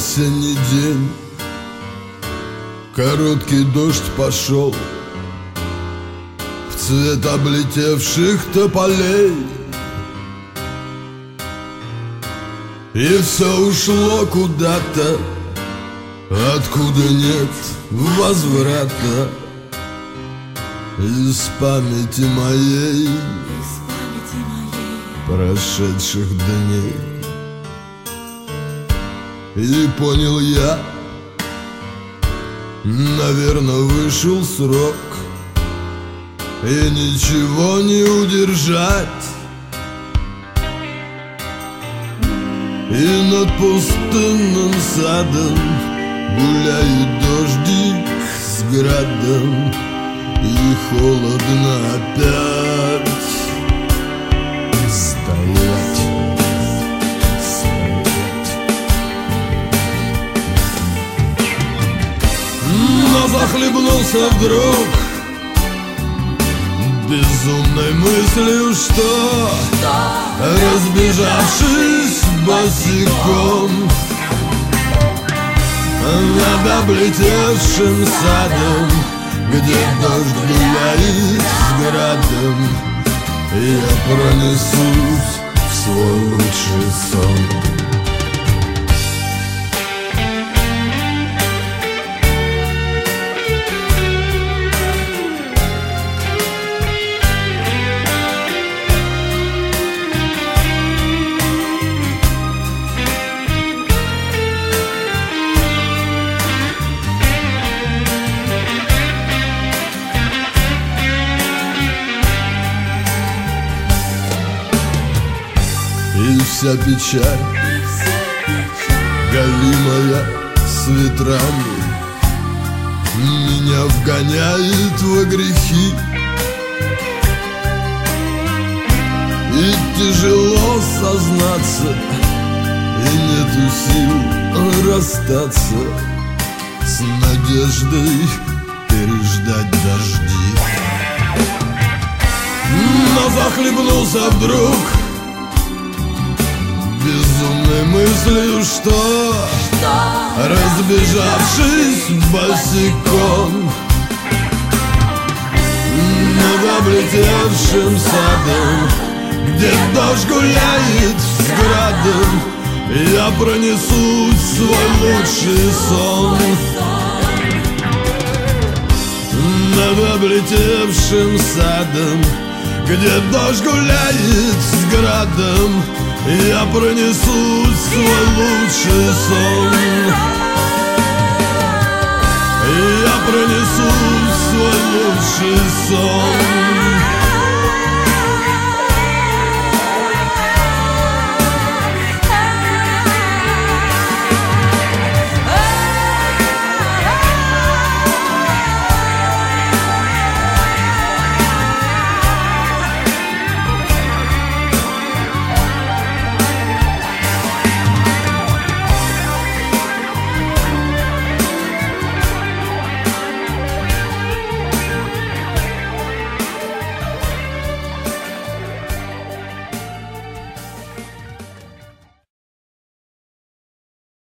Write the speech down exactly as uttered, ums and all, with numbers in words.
осенний день, короткий дождь пошел в цвет облетевших тополей, и все ушло куда-то, откуда нет возврата. Из памяти моей прошедших дней. И понял я, наверное, вышел срок, и ничего не удержать. И над пустынным садом гуляет дождик с градом, и холодно опять стоять, стоять. Но захлебнулся вдруг безумной мыслью, что, разбежавшись босиком над облетевшим садом, где дождь гуляет с градом, я пронесусь в свой лучший сон. И вся печаль, галимая с ветрами, меня вгоняет во грехи. И тяжело сознаться, и нету сил расстаться с надеждой переждать дожди. Но захлебнулся вдруг безумной мыслью, что, что разбежавшись босиком над облетевшим садом, где дождь гуляет с градом, я пронесусь в свой лучший сон. Над облетевшим садом, где дождь гуляет с градом, я пронесусь в свой лучший сон. Я пронесусь в свой лучший сон.